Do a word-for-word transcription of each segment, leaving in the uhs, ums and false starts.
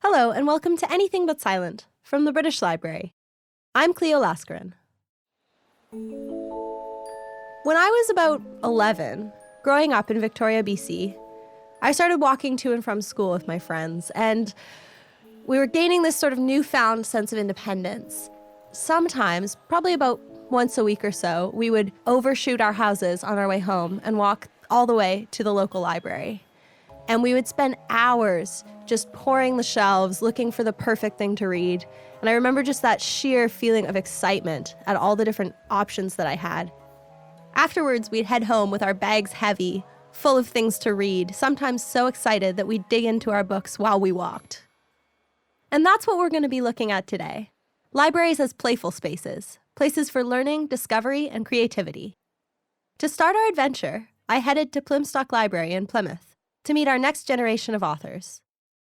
Hello, and welcome to Anything But Silent from the British Library. I'm Cleo Laskarin. When I was about eleven, growing up in Victoria, B C, I started walking to and from school with my friends, and we were gaining this sort of newfound sense of independence. Sometimes, probably about once a week or so, we would overshoot our houses on our way home and walk all the way to the local library. And we would spend hours just pouring the shelves, looking for the perfect thing to read. And I remember just that sheer feeling of excitement at all the different options that I had. Afterwards, we'd head home with our bags heavy, full of things to read, sometimes so excited that we'd dig into our books while we walked. And that's what we're going to be looking at today. Libraries as playful spaces, places for learning, discovery, and creativity. To start our adventure, I headed to Plymstock Library in Plymouth to meet our next generation of authors.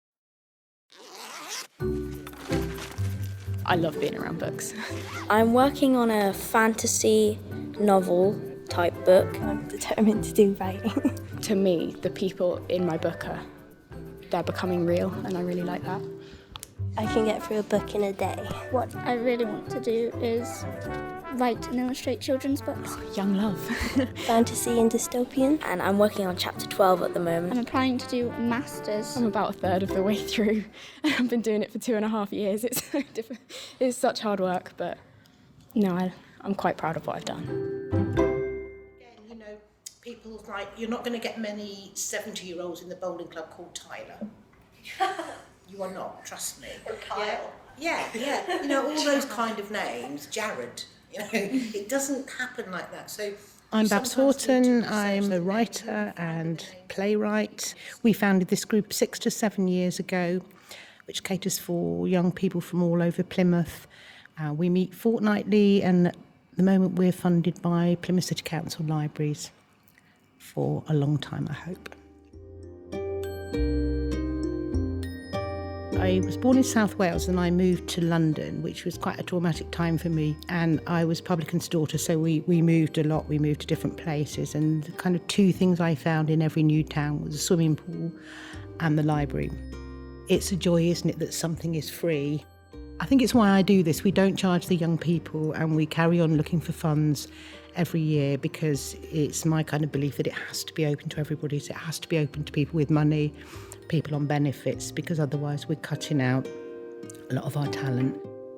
I love being around books. I'm working on a fantasy novel type book. I'm determined to do writing. To me, the people in my book are, they're becoming real, and I really like that. I can get through a book in a day. What I really want to do is write and illustrate children's books. Young love. Fantasy and dystopian. And I'm working on chapter twelve at the I'm moment. applying to do a master's. I'm about a third of the way through. I've been doing it for two and a half years. It's so diff- it's such hard work, but no, I, I'm quite proud of what I've done. Again, you know, people like, you're not going to get many seventy-year-olds in the bowling club called Tyler. You are not, trust me. Yeah, yeah, yeah. You know, all those kind of names, Jared. You know, it doesn't happen like that. So I'm Babs Horton. I'm a writer and playwright. We founded this group six to seven years ago, which caters for young people from all over Plymouth. Uh, we meet fortnightly, and at the moment we're funded by Plymouth City Council Libraries for a long time, I hope. I was born in South Wales and I moved to London, which was quite a traumatic time for me. And I was publican's daughter, so we, we moved a lot. We moved to different places. And the kind of two things I found in every new town was a swimming pool and the library. It's a joy, isn't it, that something is free. I think it's why I do this. We don't charge the young people, and we carry on looking for funds every year because it's my kind of belief that it has to be open to everybody. So it has to be open to people with money, people on benefits, because otherwise we're cutting out a lot of our talent.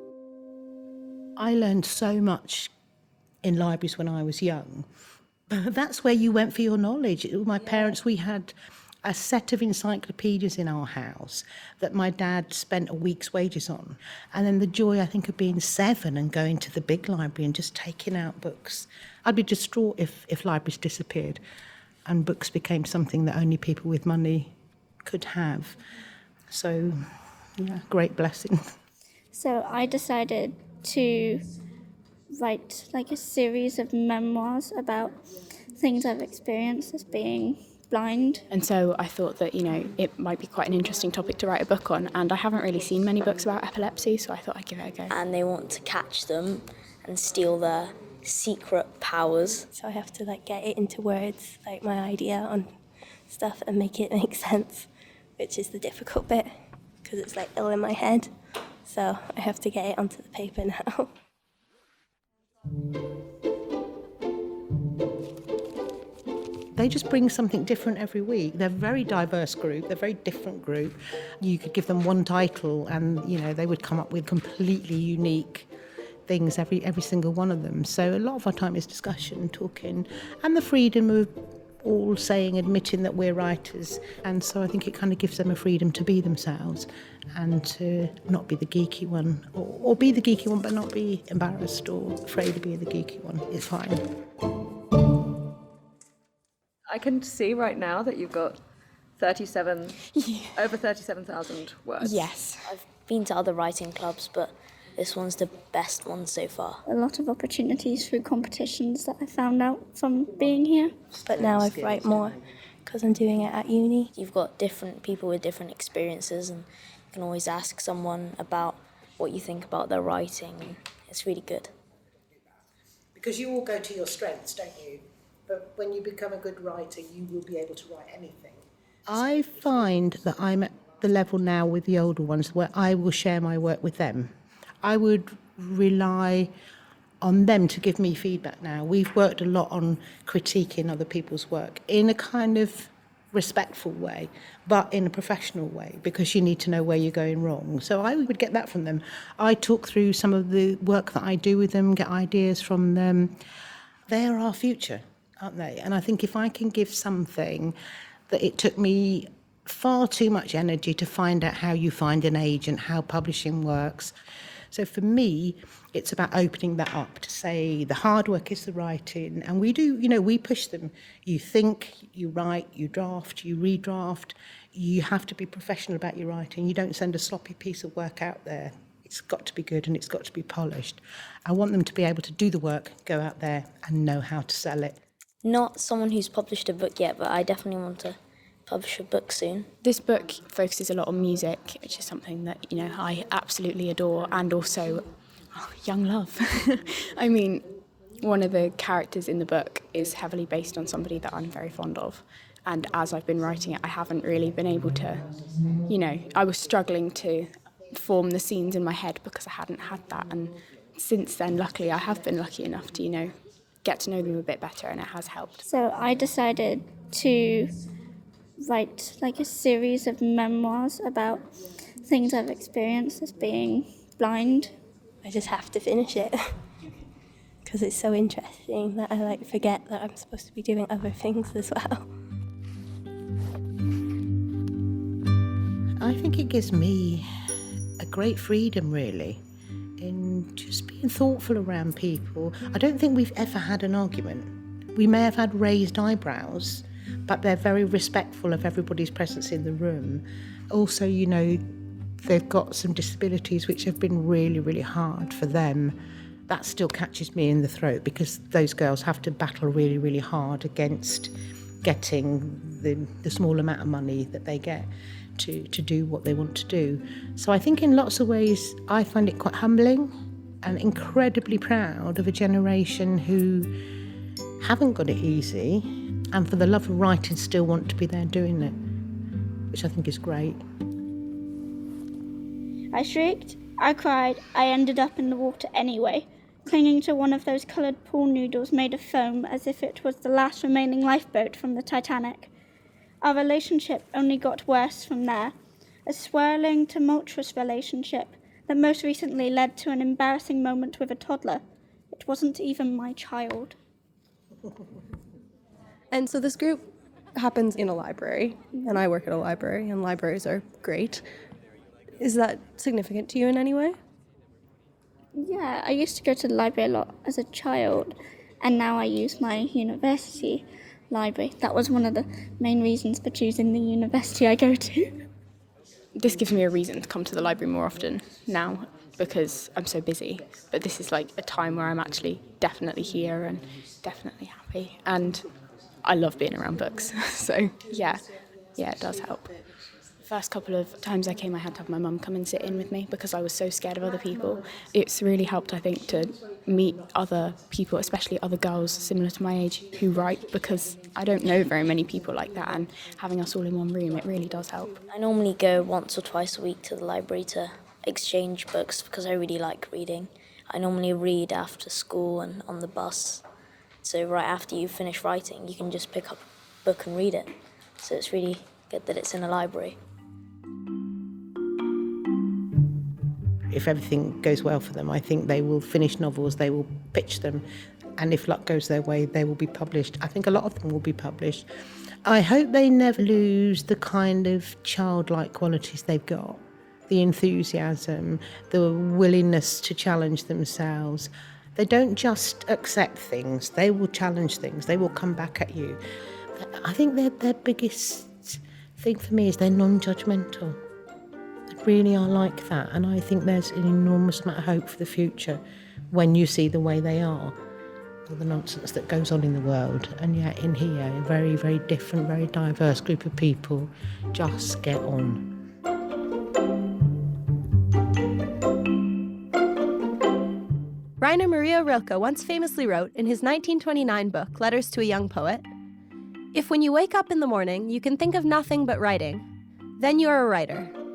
I learned so much in libraries when I was young. That's where you went for your knowledge. My parents, we had a set of encyclopedias in our house that my dad spent a week's wages on. And then the joy, I think, of being seven and going to the big library and just taking out books. I'd be distraught if, if libraries disappeared and books became something that only people with money could have. So, yeah, great blessing. So I decided to write like a series of memoirs about things I've experienced as being blind. And so I thought that, you know, it might be quite an interesting topic to write a book on, and I haven't really seen many books about epilepsy, so I thought I'd give it a go. And they want to catch them and steal their secret powers. So I have to like get it into words, like my idea on stuff, and make it make sense, which is the difficult bit because it's like ill in my head. So I have to get it onto the paper now. They just bring something different every week. They're a very diverse group, they're a very different group. You could give them one title and, you know, they would come up with completely unique things, every every single one of them. So a lot of our time is discussion, talking, and the freedom of all saying, admitting that we're writers. And so I think it kind of gives them a freedom to be themselves and to not be the geeky one, or, or be the geeky one but not be embarrassed or afraid to be the geeky one. It's fine. I can see right now that you've got thirty-seven, yeah. over thirty-seven thousand words. Yes. I've been to other writing clubs, but this one's the best one so far. A lot of opportunities through competitions that I found out from being here. But now I write more because I'm doing it at uni. You've got different people with different experiences, and you can always ask someone about what you think about their writing. It's really good. Because you all go to your strengths, don't you? But when you become a good writer, you will be able to write anything. I find that I'm at the level now with the older ones where I will share my work with them. I would rely on them to give me feedback now. We've worked a lot on critiquing other people's work in a kind of respectful way, but in a professional way, because you need to know where you're going wrong. So I would get that from them. I talk through some of the work that I do with them, get ideas from them. They're our future, aren't they? And I think if I can give something that it took me far too much energy to find out how you find an agent, how publishing works. So for me, it's about opening that up to say the hard work is the writing. And we do, you know, we push them. You think, you write, you draft, you redraft. You have to be professional about your writing. You don't send a sloppy piece of work out there. It's got to be good and it's got to be polished. I want them to be able to do the work, go out there and know how to sell it. Not someone who's published a book yet, but I definitely want to publish a book soon. This book focuses a lot on music, which is something that, you know, I absolutely adore, and also oh, young love. I mean, one of the characters in the book is heavily based on somebody that I'm very fond of. And as I've been writing it, I haven't really been able to, you know, I was struggling to form the scenes in my head because I hadn't had that. And since then, luckily, I have been lucky enough to, you know, get to know them a bit better, and it has helped. So I decided to write like a series of memoirs about things I've experienced as being blind. I just have to finish it because it's so interesting that I like forget that I'm supposed to be doing other things as well. I think it gives me a great freedom, really, in just being thoughtful around people. I don't think we've ever had an argument. We may have had raised eyebrows, but they're very respectful of everybody's presence in the room. Also, you know, they've got some disabilities which have been really, really hard for them. That still catches me in the throat because those girls have to battle really, really hard against getting the, the small amount of money that they get to, to do what they want to do. So I think in lots of ways I find it quite humbling and incredibly proud of a generation who haven't got it easy and for the love of writing still want to be there doing it, which I think is great. I shrieked, I cried, I ended up in the water anyway, clinging to one of those coloured pool noodles made of foam as if it was the last remaining lifeboat from the Titanic. Our relationship only got worse from there, a swirling, tumultuous relationship that most recently led to an embarrassing moment with a toddler. It wasn't even my child. And so this group happens in a library, and I work at a library, and libraries are great. Is that significant to you in any way? Yeah, I used to go to the library a lot as a child, and now I use my university library. That was one of the main reasons for choosing the university I go to. This gives me a reason to come to the library more often now because I'm so busy. But this is like a time where I'm actually definitely here and definitely happy. And I love being around books. So yeah, yeah, it does help. The first couple of times I came, I had to have my mum come and sit in with me because I was so scared of other people. It's really helped, I think, to meet other people, especially other girls similar to my age who write, because I don't know very many people like that, and having us all in one room, it really does help. I normally go once or twice a week to the library to exchange books because I really like reading. I normally read after school and on the bus. So right after you finish writing, you can just pick up a book and read it. So it's really good that it's in a library. If everything goes well for them, I think they will finish novels, they will pitch them, and if luck goes their way, they will be published. I think a lot of them will be published. I hope they never lose the kind of childlike qualities they've got, the enthusiasm, the willingness to challenge themselves. They don't just accept things, they will challenge things, they will come back at you. I think their, their biggest thing for me is they're non-judgmental. Really are like that, and I think there's an enormous amount of hope for the future when you see the way they are, all the nonsense that goes on in the world, and yet in here a very, very different, very diverse group of people just get on. Rainer Maria Rilke once famously wrote in his nineteen twenty-nine book, Letters to a Young Poet, "If when you wake up in the morning you can think of nothing but writing, then you are a writer.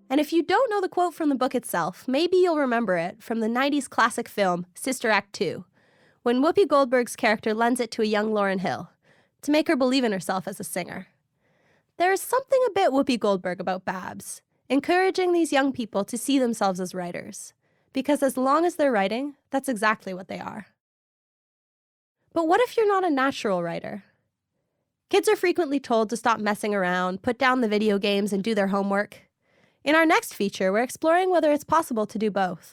And if you don't know the quote from the book itself, maybe you'll remember it from the nineties classic film Sister Act two, when Whoopi Goldberg's character lends it to a young Lauryn Hill to make her believe in herself as a singer. There is something a bit Whoopi Goldberg about Babs, encouraging these young people to see themselves as writers, because as long as they're writing, that's exactly what they are. But what if you're not a natural writer? Kids are frequently told to stop messing around, put down the video games, and do their homework. In our next feature, we're exploring whether it's possible to do both.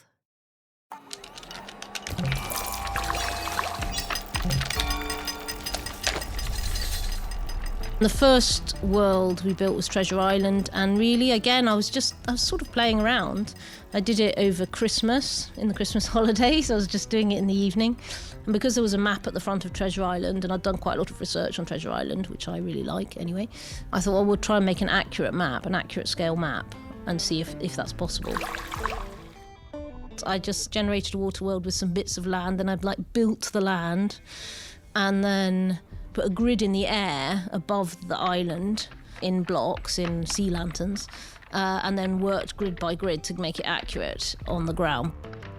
The first world we built was Treasure Island, and really, again, I was just, I was sort of playing around. I did it over Christmas, in the Christmas holidays. I was just doing it in the evening. And because there was a map at the front of Treasure Island, and I'd done quite a lot of research on Treasure Island, which I really like anyway, I thought, well, we'll try and make an accurate map, an accurate scale map, and see if, if that's possible. I just generated a water world with some bits of land, and I've like built the land, and then put a grid in the air above the island in blocks, in sea lanterns, uh, and then worked grid by grid to make it accurate on the ground.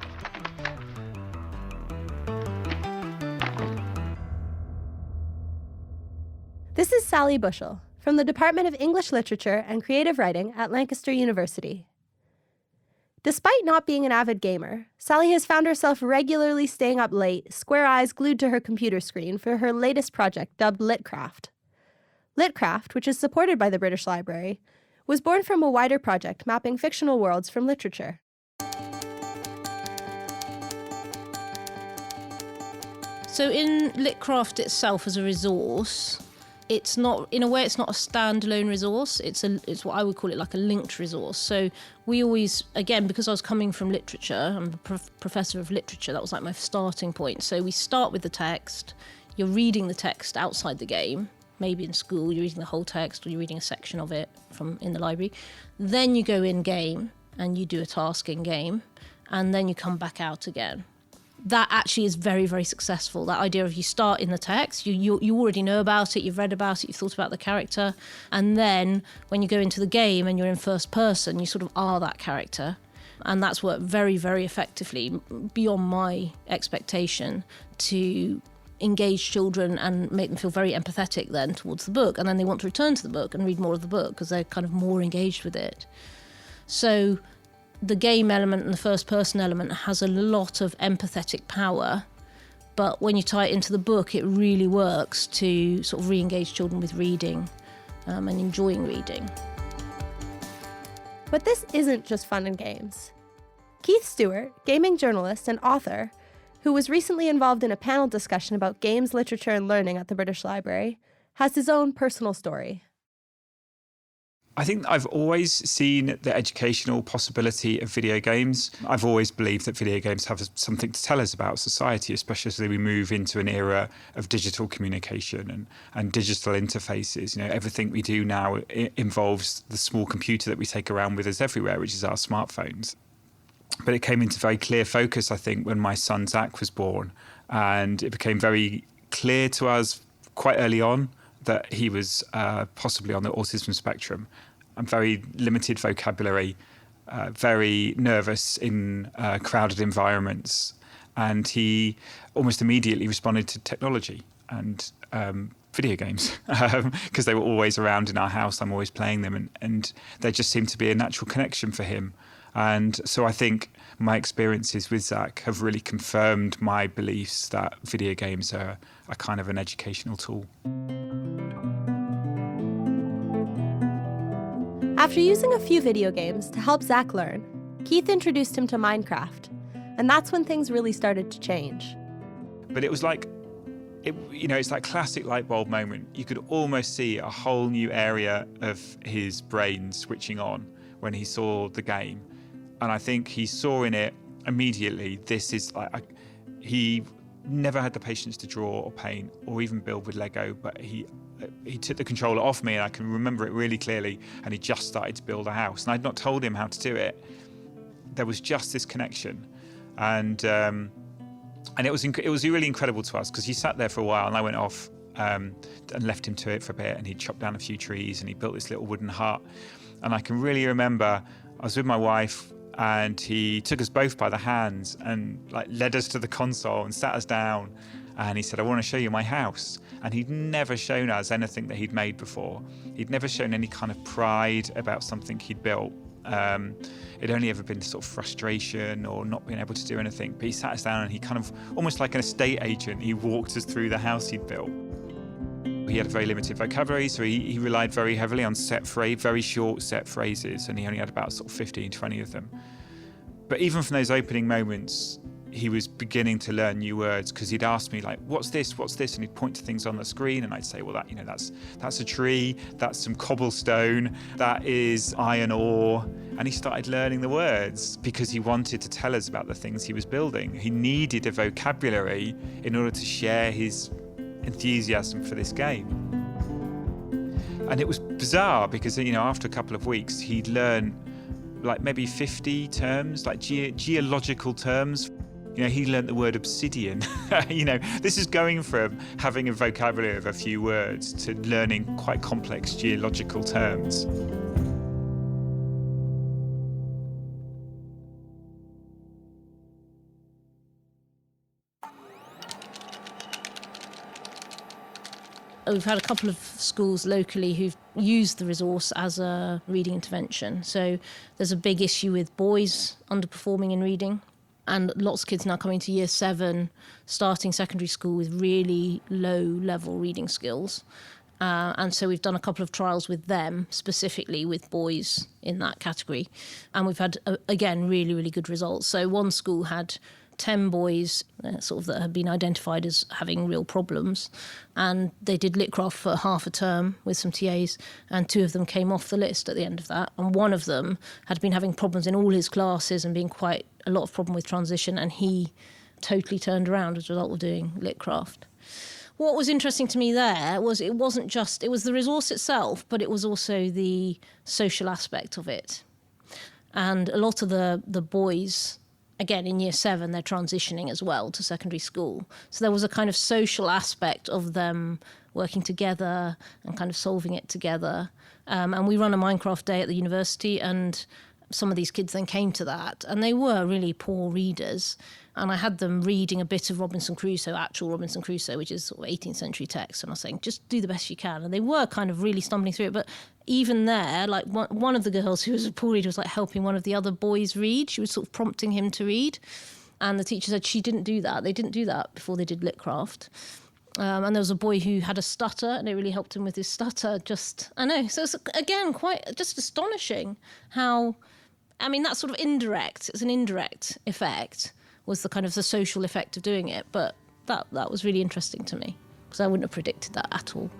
This is Sally Bushell from the Department of English Literature and Creative Writing at Lancaster University. Despite not being an avid gamer, Sally has found herself regularly staying up late, square eyes glued to her computer screen for her latest project dubbed Litcraft. Litcraft, which is supported by the British Library, was born from a wider project mapping fictional worlds from literature. So in Litcraft itself as a resource, it's not, in a way, it's not a standalone resource. It's a, it's what I would call it like a linked resource. So we always, again, because I was coming from literature, I'm a prof- professor of literature, that was like my starting point. So we start with the text, you're reading the text outside the game, maybe in school, you're reading the whole text or you're reading a section of it from in the library. Then you go in game and you do a task in game, and then you come back out again. That actually is very, very successful. That idea of you start in the text, you, you you already know about it, you've read about it, you've thought about the character, and then when you go into the game and you're in first person, you sort of are that character. And that's worked very, very effectively, beyond my expectation, to engage children and make them feel very empathetic then towards the book. And then they want to return to the book and read more of the book because they're kind of more engaged with it. So the game element and the first person element has a lot of empathetic power, but when you tie it into the book, it really works to sort of re-engage children with reading um, and enjoying reading. But this isn't just fun and games. Keith Stewart, gaming journalist and author, who was recently involved in a panel discussion about games, literature, and learning at the British Library, has his own personal story. I think I've always seen the educational possibility of video games. I've always believed that video games have something to tell us about society, especially as we move into an era of digital communication and, and digital interfaces. You know, everything we do now involves the small computer that we take around with us everywhere, which is our smartphones. But it came into very clear focus, I think, when my son Zach was born, and it became very clear to us quite early on that he was uh, possibly on the autism spectrum. And very limited vocabulary, uh, very nervous in uh, crowded environments. And he almost immediately responded to technology and um, video games because they were always around in our house. I'm always playing them, and, and there just seemed to be a natural connection for him. And so I think my experiences with Zach have really confirmed my beliefs that video games are, are kind of an educational tool. After using a few video games to help Zach learn, Keith introduced him to Minecraft, and that's when things really started to change. But it was like, it, you know, it's that classic light bulb moment. You could almost see a whole new area of his brain switching on when he saw the game. And I think he saw in it immediately, this is like, a, he never had the patience to draw or paint or even build with Lego, but he he took the controller off me, and I can remember it really clearly, and he just started to build a house. And I'd not told him how to do it. There was just this connection. And um, and it was inc- it was really incredible to us, because he sat there for a while, and I went off um, and left him to it for a bit, and he chopped down a few trees, and he built this little wooden hut. And I can really remember I was with my wife and he took us both by the hands and like led us to the console and sat us down. And he said, I want to show you my house. And he'd never shown us anything that he'd made before. He'd never shown any kind of pride about something he'd built. Um, it'd only ever been sort of frustration or not being able to do anything. But he sat us down and he kind of, almost like an estate agent, he walked us through the house he'd built. He had a very limited vocabulary, so he, he relied very heavily on set phrase, very short set phrases, and he only had about sort of fifteen, twenty of them. But even from those opening moments, he was beginning to learn new words, because he'd ask me like, what's this, what's this? And he'd point to things on the screen and I'd say, well, that, you know, that's that's a tree, that's some cobblestone, that is iron ore. And he started learning the words because he wanted to tell us about the things he was building. He needed a vocabulary in order to share his enthusiasm for this game. And it was bizarre because, you know, after a couple of weeks, he'd learn like maybe fifty terms, like ge- geological terms. You know, he learnt the word obsidian. You know, this is going from having a vocabulary of a few words to learning quite complex geological terms. We've had a couple of schools locally who've used the resource as a reading intervention. So there's a big issue with boys underperforming in reading. And lots of kids now coming to year seven, starting secondary school with really low level reading skills. Uh, and so we've done a couple of trials with them, specifically with boys in that category. And we've had, uh, again, really, really good results. So one school had ten boys uh, sort of that had been identified as having real problems. And they did Litcraft for half a term with some T As, and two of them came off the list at the end of that. And one of them had been having problems in all his classes and being quite a lot of problem with transition, and he totally turned around as a result of doing Litcraft. What was interesting to me there was it wasn't just, it was the resource itself, but it was also the social aspect of it. And a lot of the, the boys, again, in year seven, they're transitioning as well to secondary school. So there was a kind of social aspect of them working together and kind of solving it together. Um, and we run a Minecraft day at the university, and some of these kids then came to that, and they were really poor readers. And I had them reading a bit of Robinson Crusoe, actual Robinson Crusoe, which is sort of eighteenth century text. And I was saying, just do the best you can. And they were kind of really stumbling through it. But even there, like one, one of the girls who was a poor reader was like helping one of the other boys read. She was sort of prompting him to read. And the teacher said she didn't do that. They didn't do that before they did Litcraft. Um, and there was a boy who had a stutter, and it really helped him with his stutter. Just, I know. So it's, again, quite just astonishing how, I mean, that's sort of indirect. It's an indirect effect, was the kind of the social effect of doing it. But that that was really interesting to me, because I wouldn't have predicted that at all.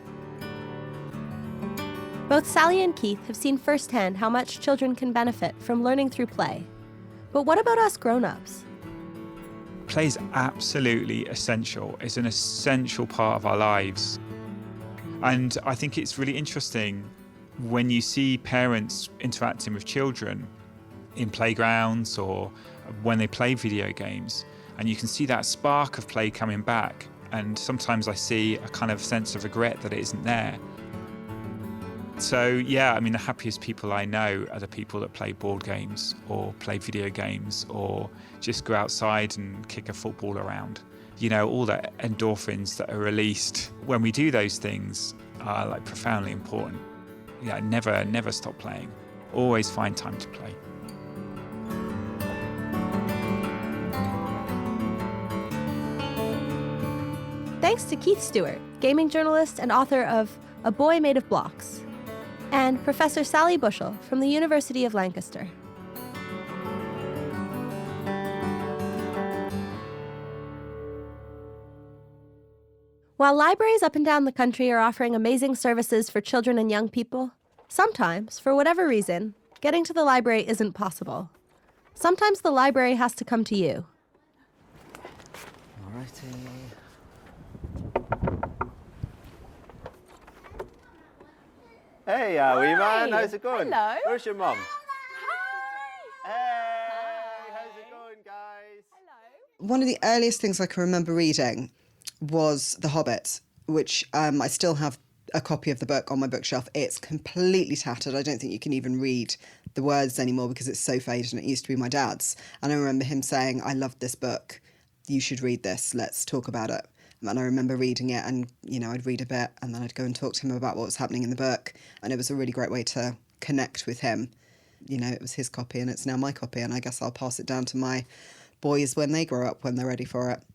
Both Sally and Keith have seen firsthand how much children can benefit from learning through play. But what about us grown-ups? Play is absolutely essential. It's an essential part of our lives. And I think it's really interesting when you see parents interacting with children in playgrounds or when they play video games, and you can see that spark of play coming back. And sometimes I see a kind of sense of regret that it isn't there. So yeah, I mean, the happiest people I know are the people that play board games or play video games or just go outside and kick a football around. You know, all the endorphins that are released when we do those things are like profoundly important. Yeah, never, never stop playing. Always find time to play. Thanks to Keith Stewart, gaming journalist and author of A Boy Made of Blocks, and Professor Sally Bushell from the University of Lancaster. While libraries up and down the country are offering amazing services for children and young people, sometimes, for whatever reason, getting to the library isn't possible. Sometimes the library has to come to you. Alrighty. Hey, how are you, man? How's it going? Hello. Where's your mum? Hi. Hey, how's it going, guys? Hello. One of the earliest things I can remember reading was The Hobbit, which um, I still have a copy of the book on my bookshelf. It's completely tattered. I don't think you can even read the words anymore because it's so faded, and it used to be my dad's. And I remember him saying, I love this book. You should read this. Let's talk about it. And I remember reading it, and, you know, I'd read a bit and then I'd go and talk to him about what was happening in the book. And it was a really great way to connect with him. You know, it was his copy and it's now my copy, and I guess I'll pass it down to my boys when they grow up, when they're ready for it.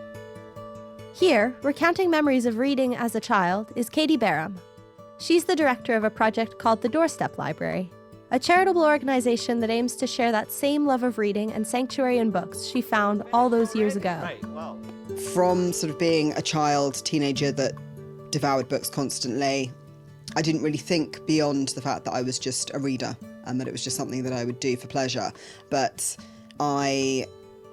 Here, recounting memories of reading as a child, is Katie Barham. She's the director of a project called the Doorstep Library, a charitable organization that aims to share that same love of reading and sanctuary in books she found all those years ago. From sort of being a child, teenager that devoured books constantly, I didn't really think beyond the fact that I was just a reader and that it was just something that I would do for pleasure. But I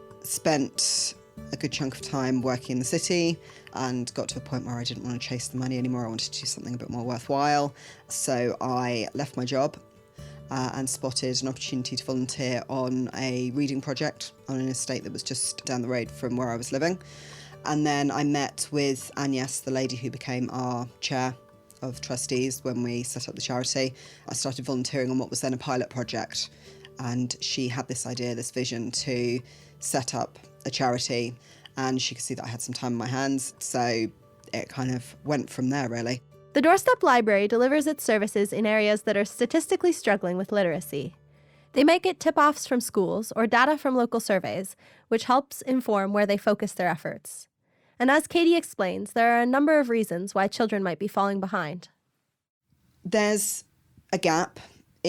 spent a good chunk of time working in the city and got to a point where I didn't want to chase the money anymore. I wanted to do something a bit more worthwhile. So I left my job uh, and spotted an opportunity to volunteer on a reading project on an estate that was just down the road from where I was living. And then I met with Agnes, the lady who became our chair of trustees when we set up the charity. I started volunteering on what was then a pilot project, and she had this idea, this vision to set up a charity, and she could see that I had some time on my hands, so it kind of went from there, really. The Doorstep Library delivers its services in areas that are statistically struggling with literacy. They might get tip-offs from schools or data from local surveys, which helps inform where they focus their efforts. And as Katie explains, there are a number of reasons why children might be falling behind. There's a gap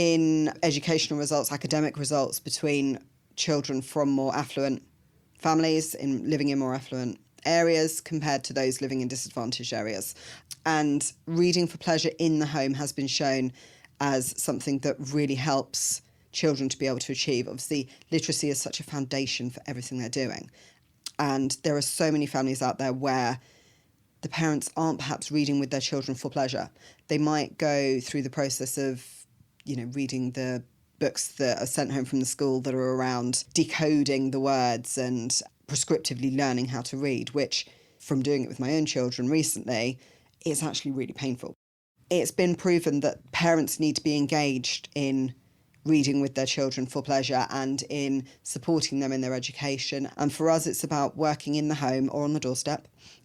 in educational results, academic results, between children from more affluent families in living in more affluent areas compared to those living in disadvantaged areas. And reading for pleasure in the home has been shown as something that really helps children to be able to achieve. Obviously, literacy is such a foundation for everything they're doing. And there are so many families out there where the parents aren't perhaps reading with their children for pleasure. They might go through the process of, you know, reading the books that are sent home from the school that are around decoding the words and prescriptively learning how to read, which, from doing it with my own children recently, is actually really painful. It's been proven that parents need to be engaged in reading with their children for pleasure and in supporting them in their education. And for us, it's about working in the home or on the doorstep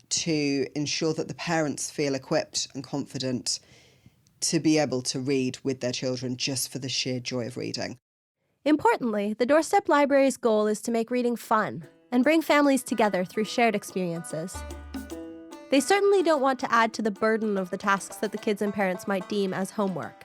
to ensure that the parents feel equipped and confident to be able to read with their children just for the sheer joy of reading. Importantly, the Doorstep Library's goal is to make reading fun and bring families together through shared experiences. They certainly don't want to add to the burden of the tasks that the kids and parents might deem as homework.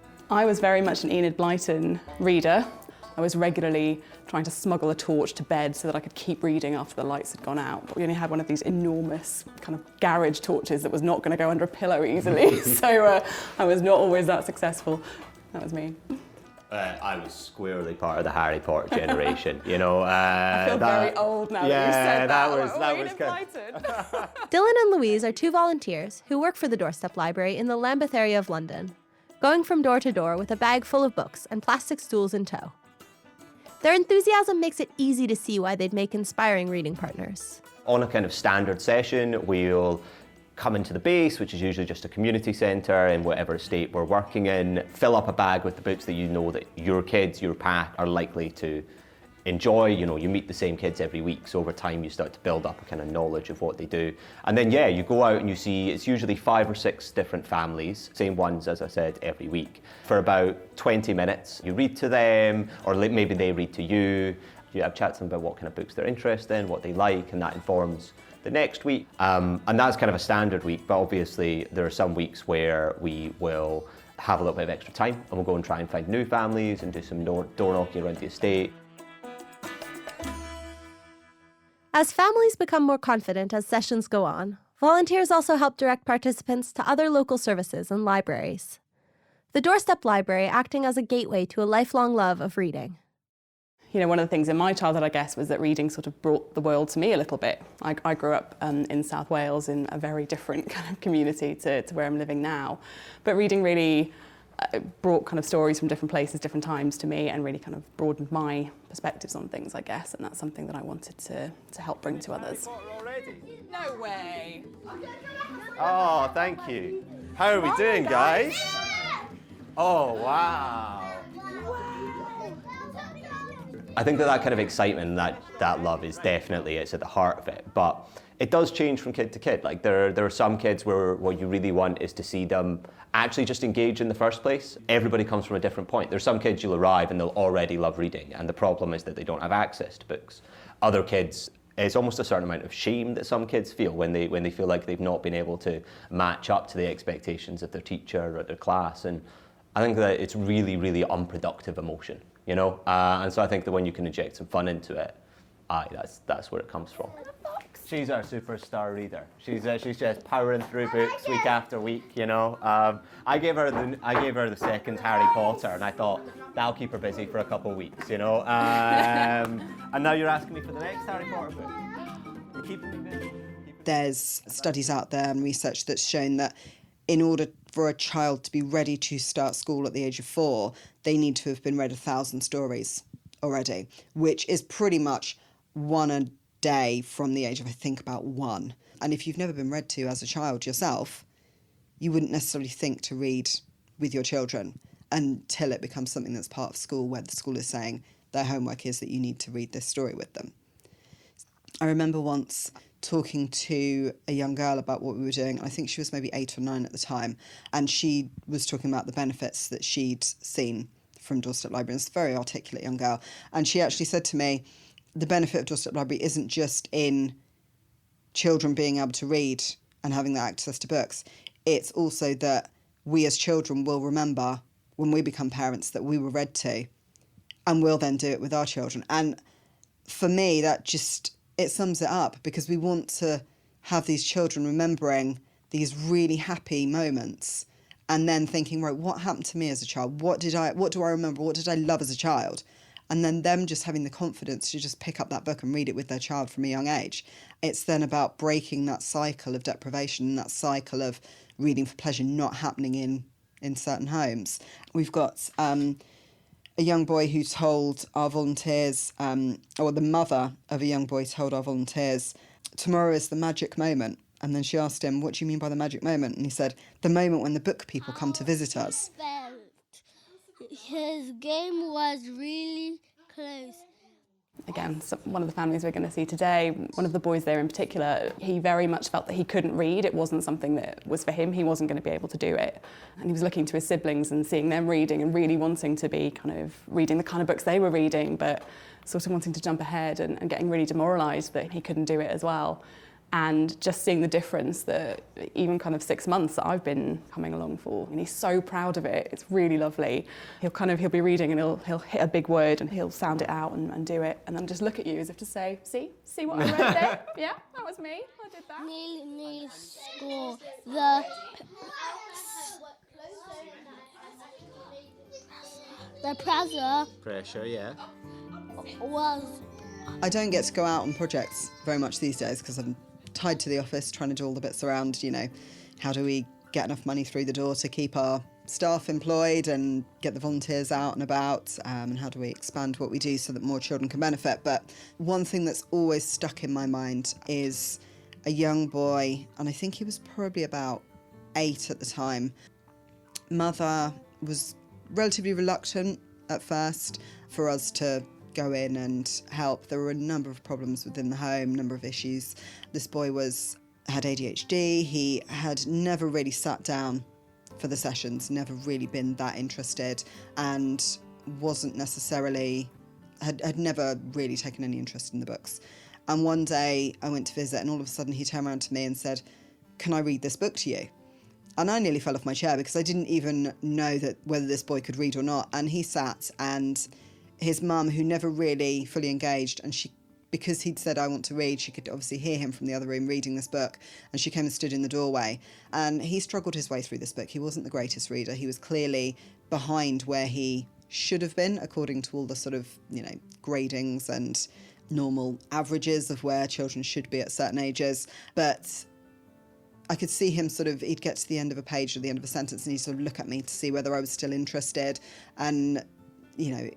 I was very much an Enid Blyton reader. I was regularly trying to smuggle a torch to bed so that I could keep reading after the lights had gone out. But we only had one of these enormous kind of garage torches that was not going to go under a pillow easily. so uh, I was not always that successful. That was me. Uh, I was squarely part of the Harry Potter generation, you know. Uh, I feel that, very old now yeah, that you said that. that was, like, that oh, was good. Dylan and Louise are two volunteers who work for the Doorstep Library in the Lambeth area of London, going from door to door with a bag full of books and plastic stools in tow. Their enthusiasm makes it easy to see why they'd make inspiring reading partners. On a kind of standard session, we'll come into the base, which is usually just a community centre in whatever estate we're working in, fill up a bag with the books that you know that your kids, your pack are likely to enjoy. You know, you meet the same kids every week, so over time you start to build up a kind of knowledge of what they do. And then, yeah, you go out and you see it's usually five or six different families, same ones, as I said, every week. For about twenty minutes, you read to them, or maybe they read to you. You have chats about what kind of books they're interested in, what they like, and that informs the next week. Um, and that's kind of a standard week, but obviously there are some weeks where we will have a little bit of extra time and we'll go and try and find new families and do some door, door knocking around the estate. As families become more confident as sessions go on, volunteers also help direct participants to other local services and libraries. The Doorstep Library acting as a gateway to a lifelong love of reading. You know, one of the things in my childhood, I guess, was that reading sort of brought the world to me a little bit. I, I grew up um, in South Wales in a very different kind of community to, to where I'm living now. But reading really uh, brought kind of stories from different places, different times to me, and really kind of broadened my perspectives on things, I guess. And that's something that I wanted to, to help bring to others. No way. Oh, thank you. How are we doing, guys? Oh, wow. I think that that kind of excitement and that, that love is definitely, it's at the heart of it. But it does change from kid to kid. Like there, there are some kids where what you really want is to see them actually just engage in the first place. Everybody comes from a different point. There's some kids you'll arrive and they'll already love reading, and the problem is that they don't have access to books. Other kids, it's almost a certain amount of shame that some kids feel when they when they feel like they've not been able to match up to the expectations of their teacher or their class. And I think that it's really, really unproductive emotion, you know? Uh, and so I think that when you can inject some fun into it, aye, that's that's where it comes from. She's our superstar reader. She's uh, she's just powering through books week after week. You know, um, I gave her the I gave her the second Harry Potter, and I thought that'll keep her busy for a couple of weeks. You know, um, and now you're asking me for the next Harry Potter book. You're keeping me busy. There's studies out there and research that's shown that in order for a child to be ready to start school at the age of four, they need to have been read a thousand stories already, which is pretty much one a day from the age of, I think, about one. And if you've never been read to as a child yourself, you wouldn't necessarily think to read with your children until it becomes something that's part of school, where the school is saying their homework is that you need to read this story with them. I remember once talking to a young girl about what we were doing. I think she was maybe eight or nine at the time, and she was talking about the benefits that she'd seen from Doorstep Library. And it's a very articulate young girl. And she actually said to me, the benefit of Doorstep Library isn't just in children being able to read and having that access to books. It's also that we as children will remember when we become parents that we were read to, and we'll then do it with our children. And for me, that just, it sums it up, because we want to have these children remembering these really happy moments and then thinking, right, what happened to me as a child? What did I, what do I remember? What did I love as a child? And then them just having the confidence to just pick up that book and read it with their child from a young age. It's then about breaking that cycle of deprivation, that cycle of reading for pleasure not happening in, in certain homes. We've got um, a young boy who told our volunteers, um, or the mother of a young boy told our volunteers, tomorrow is the magic moment. And then she asked him, what do you mean by the magic moment? And he said, the moment when the book people come to visit us. His game was really close. Again, so one of the families we're going to see today, one of the boys there in particular, he very much felt that he couldn't read. It wasn't something that was for him. He wasn't going to be able to do it. And he was looking to his siblings and seeing them reading and really wanting to be kind of reading the kind of books they were reading, but sort of wanting to jump ahead and, and getting really demoralised that he couldn't do it as well. And just seeing the difference that even kind of six months that I've been coming along for, and he's so proud of it. It's really lovely. He'll kind of, he'll be reading and he'll, he'll hit a big word and he'll sound it out and, and do it, and then just look at you as if to say, see, see what I read there? Yeah, that was me, I did that. Nearly, nearly score. The, the pressure Pressure, yeah. was... I don't get to go out on projects very much these days because I'm tied to the office trying to do all the bits around, you know, how do we get enough money through the door to keep our staff employed and get the volunteers out and about, um, and how do we expand what we do so that more children can benefit. But one thing that's always stuck in my mind is a young boy, and I think he was probably about eight at the time. Mother was relatively reluctant at first for us to go in and help. There were a number of problems within the home, number of issues. This boy was had A D H D. He had never really sat down for the sessions, never really been that interested, and wasn't necessarily, had, had never really taken any interest in the books. And one day I went to visit, and all of a sudden he turned around to me and said, can I read this book to you? And I nearly fell off my chair because I didn't even know that whether this boy could read or not. And he sat, and his mum, who never really fully engaged, and she, because he'd said, I want to read, she could obviously hear him from the other room reading this book, and she came and stood in the doorway. And he struggled his way through this book. He wasn't the greatest reader. He was clearly behind where he should have been, according to all the sort of, you know, gradings and normal averages of where children should be at certain ages. But I could see him sort of, he'd get to the end of a page or the end of a sentence, and he'd sort of look at me to see whether I was still interested. And, you know,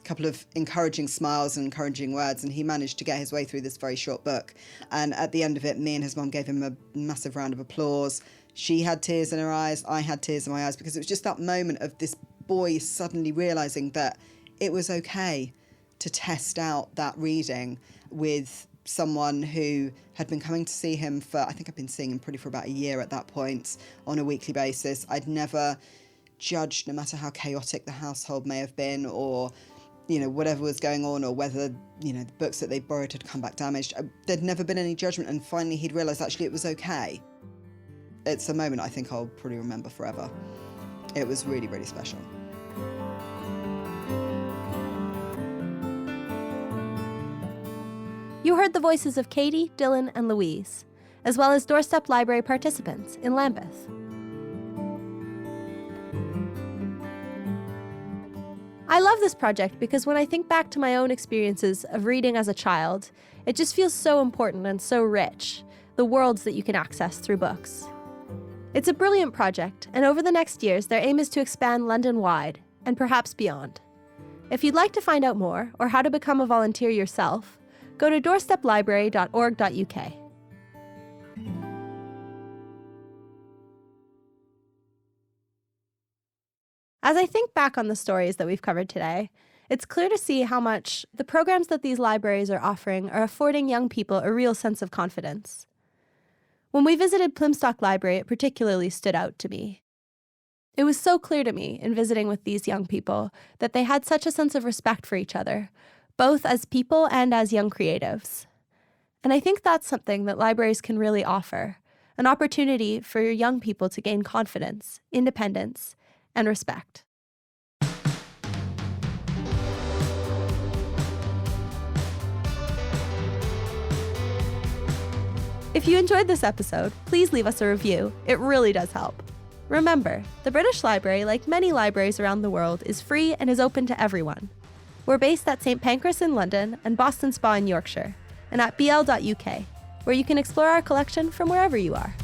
couple of encouraging smiles and encouraging words, and he managed to get his way through this very short book. And at the end of it, me and his mum gave him a massive round of applause. She had tears in her eyes, I had tears in my eyes, because it was just that moment of this boy suddenly realising that it was okay to test out that reading with someone who had been coming to see him for, I think I'd been seeing him pretty for about a year at that point, on a weekly basis. I'd never judged, no matter how chaotic the household may have been, or, you know, whatever was going on, or whether, you know, the books that they borrowed had come back damaged. There'd never been any judgment, and finally he'd realised actually it was okay. It's a moment I think I'll probably remember forever. It was really, really special. You heard the voices of Katie, Dylan, and Louise, as well as Doorstep Library participants in Lambeth. I love this project because when I think back to my own experiences of reading as a child, it just feels so important and so rich, the worlds that you can access through books. It's a brilliant project, and over the next years, their aim is to expand London-wide, and perhaps beyond. If you'd like to find out more, or how to become a volunteer yourself, go to doorstep library dot org dot U K. As I think back on the stories that we've covered today, it's clear to see how much the programs that these libraries are offering are affording young people a real sense of confidence. When we visited Plymstock Library, it particularly stood out to me. It was so clear to me in visiting with these young people that they had such a sense of respect for each other, both as people and as young creatives. And I think that's something that libraries can really offer, an opportunity for young people to gain confidence, independence, and respect. If you enjoyed this episode, please leave us a review. It really does help. Remember, the British Library, like many libraries around the world, is free and is open to everyone. We're based at Saint Pancras in London and Boston Spa in Yorkshire, and at b l dot U K, where you can explore our collection from wherever you are.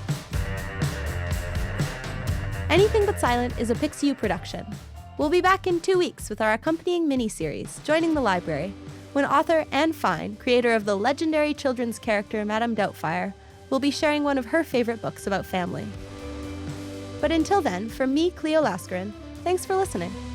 Anything But Silent is a Pixiu production. We'll be back in two weeks with our accompanying mini-series, Joining the Library, when author Anne Fine, creator of the legendary children's character Madame Doubtfire, will be sharing one of her favorite books about family. But until then, from me, Cleo Laskeren, thanks for listening.